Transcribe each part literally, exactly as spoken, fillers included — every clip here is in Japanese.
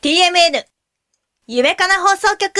ティーエムエヌ 夢かな放送局。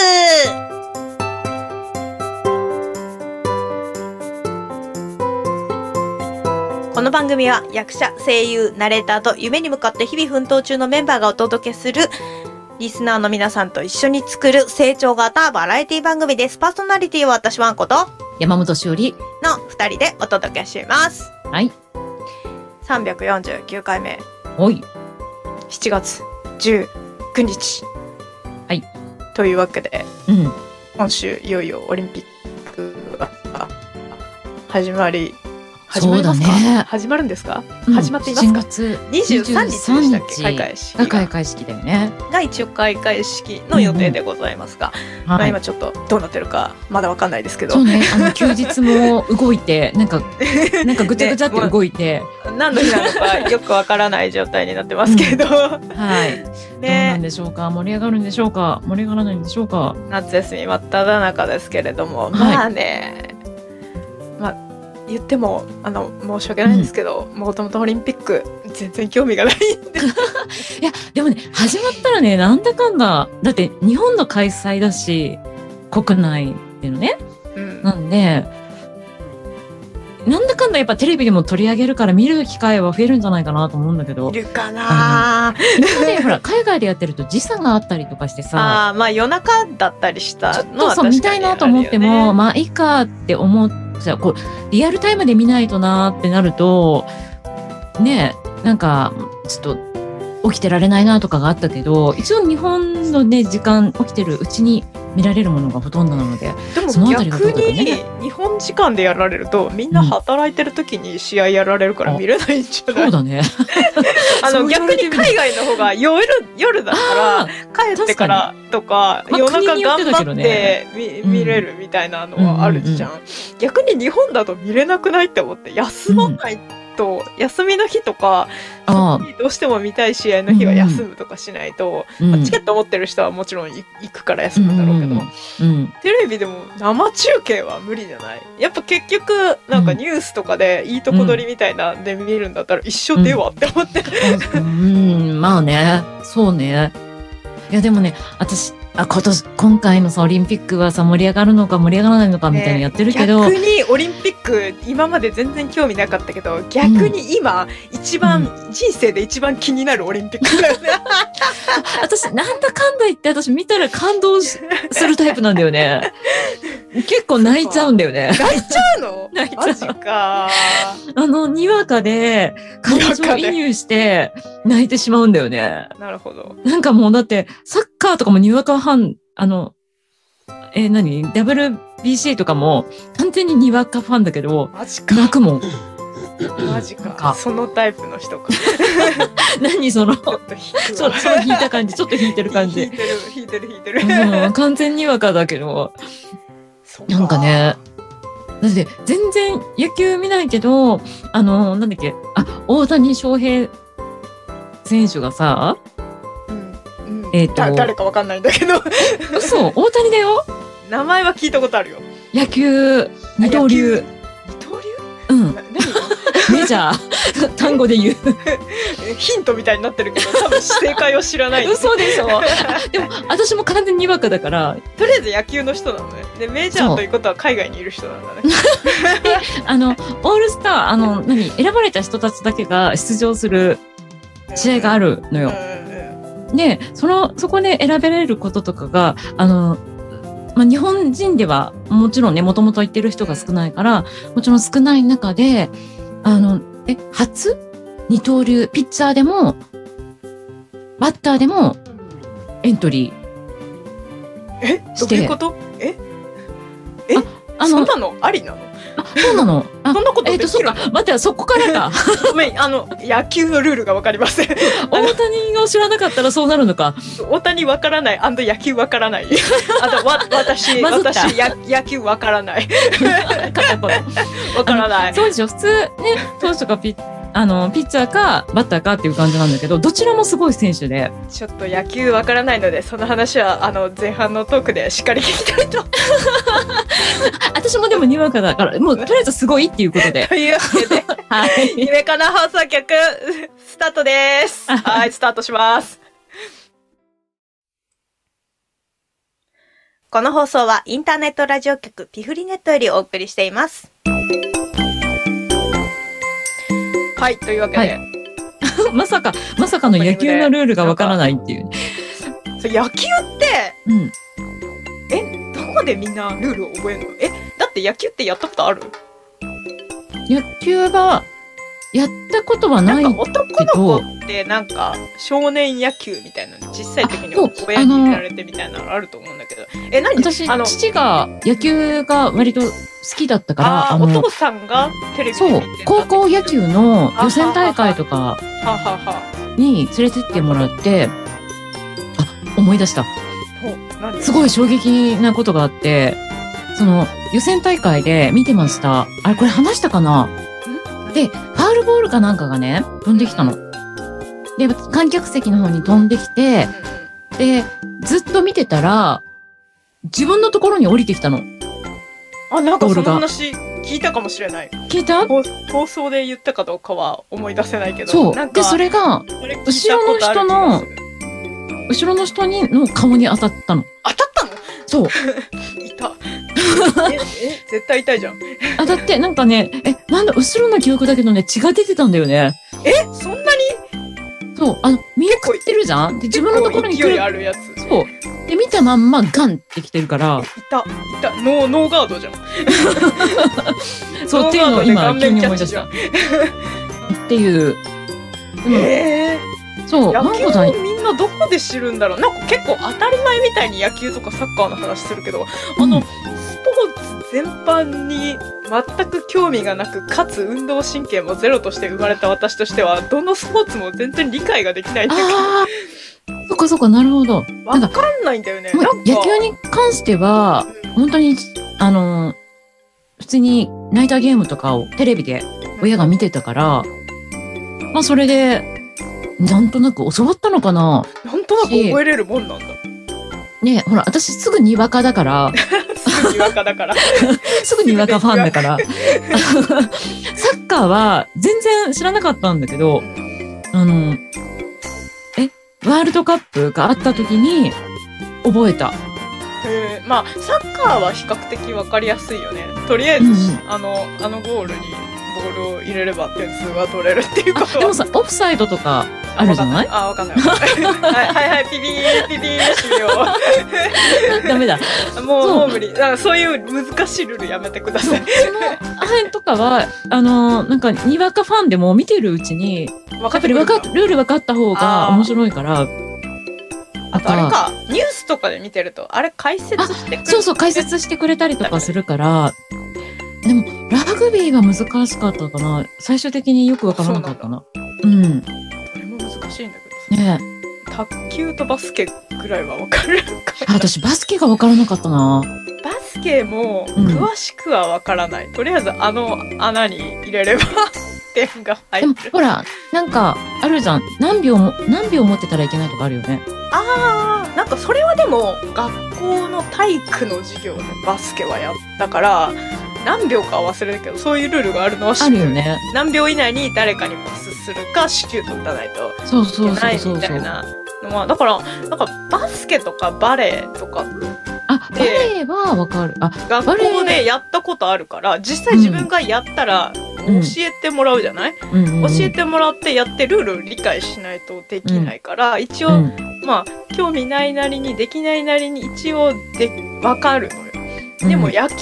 この番組は役者、声優、ナレーターと夢に向かって日々奮闘中のメンバーがお届けするリスナーの皆さんと一緒に作る成長型バラエティ番組です。パーソナリティは私ワンこと山本しおりの二人でお届けします。 はい。 さんびゃくよんじゅうきゅうかいめ。 おい。 しちがつじゅうくにち。 はい。 というわけで、 うん、 今週いよいよオリンピックが始まり、始まりますか？ そうだね。 始まるんですか？ うん、 始まっていますか？ しちがつにじゅうさんにちでしたっけ？開会式が開会式だよね。 が一応開会式の予定でございますが、うんうん、まあ、今ちょっとどうなってるかまだわかんないですけど。 そうね。あの休日も動いて、なんかなんかぐちゃぐちゃって動いて、 ね、何の日なのかよくわからない状態になってますけど、うん、 はい。ね、どうなんでしょうか。盛り上がるんでしょうか。盛り上がらないんでしょうか。 夏休み真っ只中ですけれども、はい、まあね、まあ言ってもあの申し訳ないんですけど、もともとオリンピック全然興味がないんでいやでもね、始まったらね、なんだかんだだって日本の開催だし、国内でのね、うん、なんでなんだかんだやっぱテレビでも取り上げるから見る機会は増えるんじゃないかなと思うんだけど。 いるかな。 今ねほら海外でやってると時差があったりとかしてさ、 あ、まあ夜中だったりしたのは確かにあるよね。 ちょっとそう見たいなと思っても、まあいいかって思ってこうリアルタイムで見ないとなってなるとね、なんかちょっと起きてられないなとかがあったけど、一応日本のね時間起きてるうちに見られるものがほとんどなので、 でも逆に日本時間でやられるとみんな働いてる時に試合やられるから見れないんじゃない？ うん、そうだねあの逆に海外の方が夜夜だから帰ってからとか夜中頑張って見、見れるみたいなのはあるじゃん、うんうんうん、逆に日本だと見れなくないって思って休まないと、うん、休みの日とかどうしても見たい試合の日は休むとかしないと、うんまあ、チケット持ってる人はもちろん行くから休むんだろうけど、うんうん、テレビでも生中継は無理じゃない？やっぱ結局なんかニュースとかでいいとこ取りみたいなんで見るんだったら一緒ではって思って、 うんうんうん、まあね、そうね。いやでもね、私あ今年今回のさオリンピックはさ盛り上がるのか盛り上がらないのかみたいにやってるけど、 ね、逆にオリンピック今まで全然興味なかったけど、逆に今、うん、一番、うん、人生で一番気になるオリンピックだよね私なんだかんだ言って私見たら感動するタイプなんだよね結構泣いちゃうんだよね。 泣いちゃうの？ 泣いちゃう。 マジか。 あのにわかで感情移入して泣いてしまうんだよね。 なるほど。 なんかもうだってサッカーとかもにわかファン、あのえー、何 ダブリュービーシー とかも完全ににわかファンだけど、 マジか。 泣くもん。 マジか。そのタイプの人か。 何そのちょっと引そその引いた感じ、ちょっと引いてる感じ。 引いてる引いてる引いてる。 うん、完全にわかだけど。なんかね、だって全然野球見ないけど、あのなんだっけ、あ大谷翔平選手がさ、 うんうん、えっ、ー、と誰かわかんないんだけど、 嘘、大谷だよ。 名前は聞いたことあるよ。 野球二刀流。 二刀流？ うん。何？メジャー単語で言うヒントみたいになってるけど多分正解を知らない。 嘘でしょでも私も完全にわかだから、 とりあえず野球の人なのね。でメジャーということは海外にいる人なんだねであのオールスター、あの何選ばれた人たちだけが出場する試合があるのよ、うんうん、でそのそこで選べれることとかがあのまあ、日本人ではもちろんね、もともと言ってる人が少ないから、もちろん少ない中で、あの、え、初二刀流、ピッチャーでも、バッターでも、エントリーして。え、どういうこと？ええあ、 あの、そんなのありなの？ あ、そうなの。 そんなことできるの？ えっと、そっか、待って、そこからか。 ごめん、あの、野球のルールがわかりません。 大谷を知らなかったらそうなるのか。 大谷わからない、野球わからない。あと、わ、私、私、や野球わからない。わからない。 そうでしょ、普通ね、投手とかピッ、あの、ピッチャーか、バッターかっていう感じなんだけど、どちらもすごい選手で。 ちょっと野球わからないので、その話は、あの、前半のトークでしっかり聞きたいと。 私もでもにわかだから、もうとりあえずすごいっていうことで。 というわけで、はい。夢かな放送局、スタートです。はい、スタートします。 この放送はインターネットラジオ局ピフリネットよりお送りしています。はい、というわけで。はいまさか、まさかの野球のルールがわからないっていう。 そう野球って、うん、え、どこでみんなルールを覚えるの？え、だって野球ってやったことある？ 野球は、やったことはないけど。なんか男の子ってなんか少年野球みたいなの小さい時に親に入れられてみたいなのあると思うんだけど。え、何？ 私、あの父が野球が割と好きだったから、 あのお父さんがテレビで見てた。 そう、高校野球の予選大会とかに連れてってもらって、あ、思い出した。すごい衝撃なことがあって、その予選大会で見てました。あれ、これ話したかな？で、ファウルボールかなんかがね、飛んできたの。で、観客席の方に飛んできて、で、ずっと見てたら、自分のところに降りてきたの。 あ、なんかその話聞いたかもしれない。 聞いた？ 放送で言ったかどうかは思い出せないけど。 そう。で、それが、後ろの人の、後ろの人にの顔に当たったの。 当たったの？ そう。 いた。え、え、絶対痛いじゃん。 あ、だって、なんかね、え、なんだ、後ろの記憶だけどね、血が出てたんだよね。 え、そんなに？ そう、あの、見送ってるじゃん？で、自分のところに来る。 勢いあるやつ。 そう。で、見たまんまガンってきてるから。 いた、いた、ノー、ノーガードじゃん。 そう、っていうのを今、急に思い出した。っていう。 えー、そう、 野球をみんなどこで知るんだろう。なんか結構当たり前みたいに野球とかサッカーの話するけど、あの、うん、スポーツ全般に全く興味がなく、かつ運動神経もゼロとして生まれた私としては、どのスポーツも全然理解ができないっていうか。 そっかそっか、なるほど。 わかんないんだよね。 なんか野球に関しては、うん、本当に、あの、普通にナイターゲームとかをテレビで親が見てたから、まあそれで、なんとなく教わったのかな。 なんとなく覚えれるもんなんだ。 ねえ、ほら、私すぐにわかだから。 すぐにわかだから。 すぐにわかファンだから。サッカーは全然知らなかったんだけど、あの、え、ワールドカップがあった時に覚えた。 へえ、まあ、サッカーは比較的わかりやすいよね。とりあえず、うん、あの、あのゴールにボールを入れれば点数が取れるっていうことは。 でもさ、オフサイドとかあるじゃない？ あ、わかんない。はいはいはい、ピピー、ピピー、終了。 ダメだ。 もう、もう無理。だからそういう難しいルールやめてください。 その辺とかは、あの、なんか、にわかファンでも見てるうちに、やっぱりわか、ルール分かった方が面白いから、 あとあれか、ニュースとかで見てると、あれ解説してくれる。 そうそう、解説してくれたりとかするから、でも、ラグビーが難しかったかな。最終的によくわからなかったな。うん。 どれも難しいんだけどね。 卓球とバスケぐらいはわかるか。 私、バスケがわからなかったな。 バスケも詳しくはわからない。うん、とりあえず、あの穴に入れれば点が入る。 でも、ほら、なんか、あるじゃん。何秒も、何秒持ってたらいけないとかあるよね。 ああ、なんかそれはでも、学校の体育の授業でバスケはやったから、何秒かは忘れるけど、そういうルールがあるのは知ってる。 あるよね。 何秒以内に誰かにパスするか、支給取らないとそうそうそうそう。 みたいなのは、だから、なんかバスケとかバレーとかあ、バレーはわかる。あ、 学校でやったことあるから、実際自分がやったら教えてもらうじゃない、うんうんうん、教えてもらってやってルールを理解しないとできないから、うん、一応、うん、まあ、興味ないなりにできないなりに一応で、わかるのよ。でも野球って、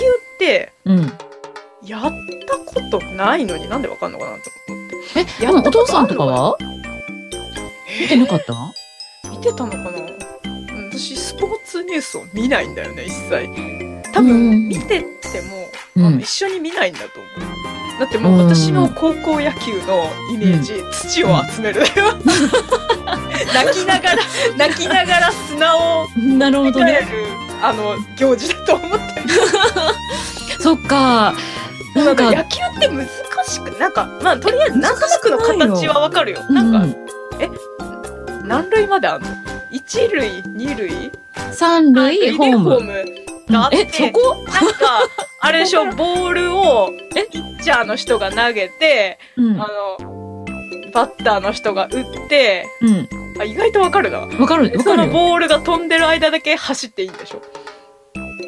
うん、やったことないのになんでわかんのかなと思って。 え、でもお父さんとかは見てなかった？ 見てたのかな？私スポーツニュースを見ないんだよね、一切。多分見てても、うん、あの一緒に見ないんだと思う。だってもう私の高校野球のイメージ、うん、土を集めるだよ。泣きながら泣きながら砂をなるほどね。 あの行事だと思ってる。 そっか。 なんか野球って難しく、なんかまあとりあえずなんとなくの形はわかるよ。なんか、うん、え何塁まであんの？一塁、二塁、 三塁、ホーム。 ホームがあって、 え、そこ？ なんかあれでしょ、ボールをピッチャーの人が投げて、うん、あのバッターの人が打って、うん、あ意外とわかるな。 わかる。わかる。 そのボールが飛んでる間だけ走っていいんでしょ。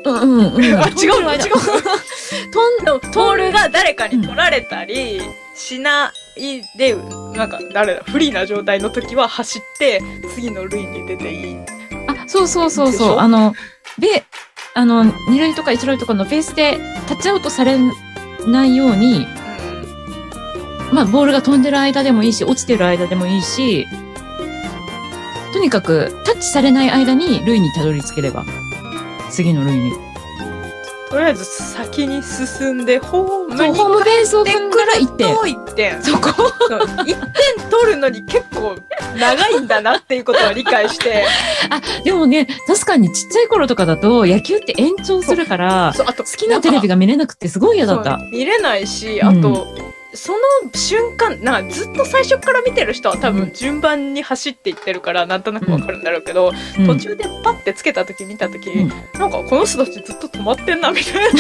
うんうんうん。 あ、違うの違うの飛ん、 ボールが誰かに取られたりしないで、なんか誰だ、不利な状態の時は走って次の塁に出ていい。 あ、そうそうそうでしょそう。あの、で、あの、二塁とか一塁とかのベースでタッチアウトされないように、まあ、ボールが飛んでる間でもいいし、落ちてる間でもいいし、とにかくタッチされない間に塁にたどり着ければ、次の塁に。 とりあえず先に進んでホームにそう、ホームベースを踏んだらいってん。 いってん。 そこそういってん取るのに結構長いんだなっていうことを理解して。 あ、でもね、確かにちっちゃい頃とかだと野球って延長するから、 そう、あと好きなテレビが見れなくてすごい嫌だった。 見れないし、あと、うんその瞬間、なんかずっと最初から見てる人は多分順番に走っていってるからなんとなくわかるんだろうけど、うん、途中でパッてつけた時見た時、うん、なんかこの人たちずっと止まってんなみたいな。なん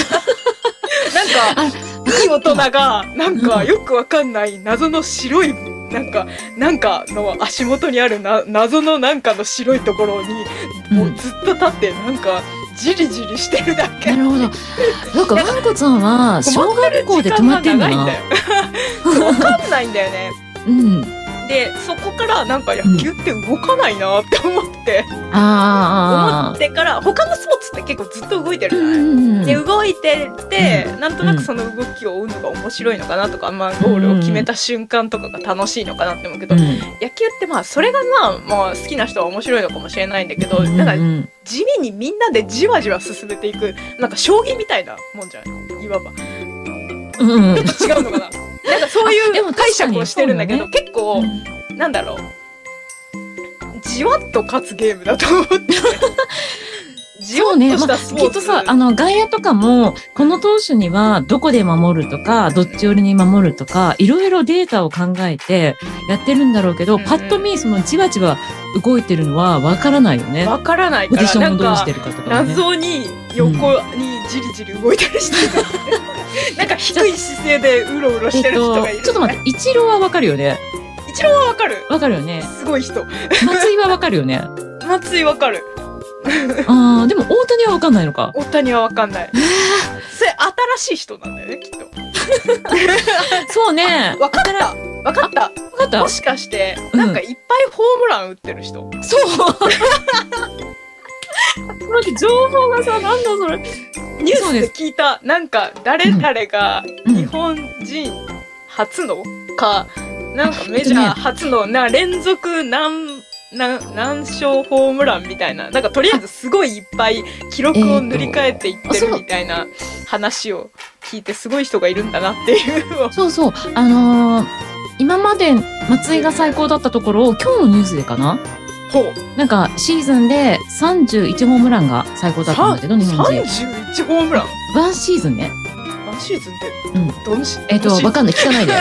か、いい大人が、なんかよくわかんない謎の白い、なんか、なんかの足元にあるな謎のなんかの白いところに、もうずっと立って、なんか、じりじりしてるだけ。 なるほど。なんか、ワンコちゃんは、小学校で止まってんだな。 わかんないんだよね。 うん。 で、そこからなんか野球って動かないなって思って。 うん、ああ。 思ってから、他のスポーツって結構ずっと動いてるじゃない、うん、で、動いてて、うん、なんとなくその動きを追うのが面白いのかなとか、まあ、ゴールを決めた瞬間とかが楽しいのかなって思うけど、うん、野球ってまあ、それがまあ、まあ、好きな人は面白いのかもしれないんだけど、なんか、地味にみんなでじわじわ進めていく、なんか将棋みたいなもんじゃないいわば。うん、ちょっと違うのかななんかそういう解釈をしてるんだけど、ね、結構、うん、なんだろう。じわっと勝つゲームだと思って。じわっとしたスポーツ。 そうね。まあ、きっとさ、あの、外野とかも、この投手にはどこで守るとか、どっち寄りに守るとか、いろいろデータを考えてやってるんだろうけど、うんうん、パッと見、そのじわじわ動いてるのはわからないよね。 わからないから。 ポジションをどうしてるかとか、ね。 謎に横にじりじり動いたりしてる。うん、なんか低い姿勢でうろうろしてる人がいる、ねえっと。 ちょっと待って、イチローはわかるよね。 イチローはわかる。 わかるよね。 すごい人。 松井はわかるよね。 松井わかる。 ああ、でも大谷はわかんないのか。 大谷はわかんない。それ新しい人なんだよね、きっと。 そうね。 わかった。わかった。わかった。 もしかして、なんかいっぱいホームラン打ってる人。 うん、そう。待って、情報がさ、なんだそれ。 ニュースで聞いた、なんか誰々が日本人初のか、なんかメジャー初のな連続何、何、何勝ホームランみたいな、なんかとりあえずすごいいっぱい記録を塗り替えていってるみたいな話を聞いてすごい人がいるんだなっていうのを。 そうそう。あのー、今まで松井が最高だったところを今日のニュースでかなほう。 なんかシーズンでさんじゅういちホームランが最高だったんだけど、日本人。 さんじゅういちホームランワンシーズンね。 ワンシーズンって、 うん。 どのシーズンえっと、わかんない。聞かないで。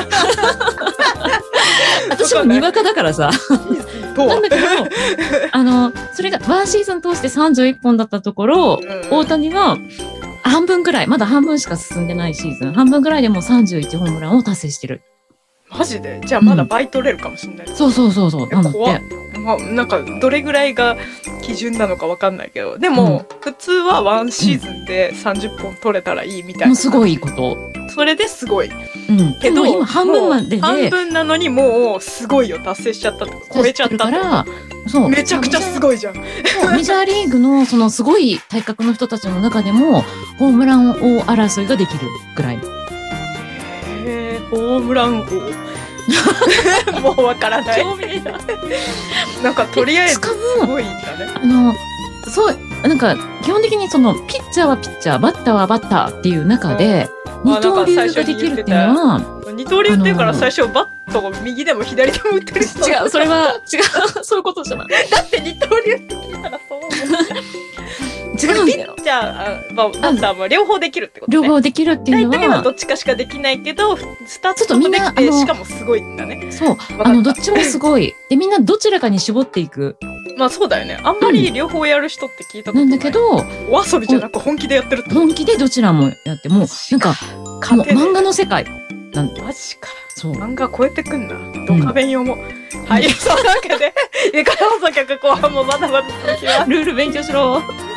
私もにわかだからさ。なんだけど、あの、それがワンシーズン通してさんじゅういっぽんだったところ、うん、大谷は半分くらい、まだ半分しか進んでないシーズン、半分くらいでもうさんじゅういちホームランを達成してる。 マジでじゃあまだ倍取れるかもしれない。 うん、そうそうそうそう。なんだって。 まあ、なんか、どれぐらいが基準なのかわかんないけど、でも、うん、普通はワンシーズンでさんじゅっぽん取れたらいいみたいな。 もうすごいこと。 それですごい。 うん。けど、今半分までで。 半分なのにもう、すごいよ、達成しちゃったとか、超えちゃったとか。から、 そう。 めちゃくちゃすごいじゃん。 メジャーリーグの、そのすごい体格の人たちの中でも、ホームラン王争いができるぐらい。 へー、ホームラン王。もうわからない。なんかとりあえずすごいんだね。 あの、そう、なんか基本的にそのピッチャーはピッチャー、バッターはバッターっていう中で、二刀流ができるっていうのは、 二刀流っていうから最初バットが右でも左でも打ってる人。 違う、それは違う、そういうことじゃない。 だって二刀流って聞いたらそう思う。違うんだよ。ピッチャー、バッターも両方できるってことね。 両方できるっていうのは。 大体はどっちかしかできないけど、スタートとできて、しかもすごいんだね。 そう。あの、どっちもすごい。で、みんなどちらかに絞っていく。 まあそうだよね。あんまり両方やる人って聞いたことない。 なんだけど、 お遊びじゃなく本気でやってるってこと。 本気でどちらもやって、もう、なんか、もう漫画の世界。 なんマジか。 そう。 漫画超えてくんな。ドカベン用も。はい、そのわけで、ゆかの放送局後半もまだまだ続きます。 ルール勉強しろ。